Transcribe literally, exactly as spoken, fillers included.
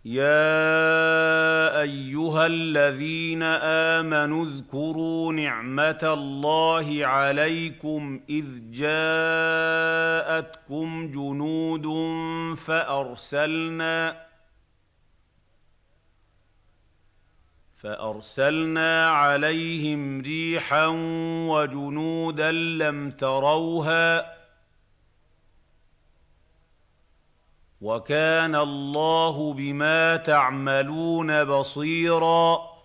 يَا أَيُّهَا الَّذِينَ آمَنُوا اذْكُرُوا نِعْمَةَ اللَّهِ عَلَيْكُمْ إِذْ جَاءَتْكُمْ جُنُودٌ فَأَرْسَلْنَا فَأَرْسَلْنَا عَلَيْهِمْ رِيحًا وَجُنُودًا لَّمْ تَرَوْهَا ۚ وَكَانَ اللَّهُ بِمَا تَعْمَلُونَ بَصِيرًا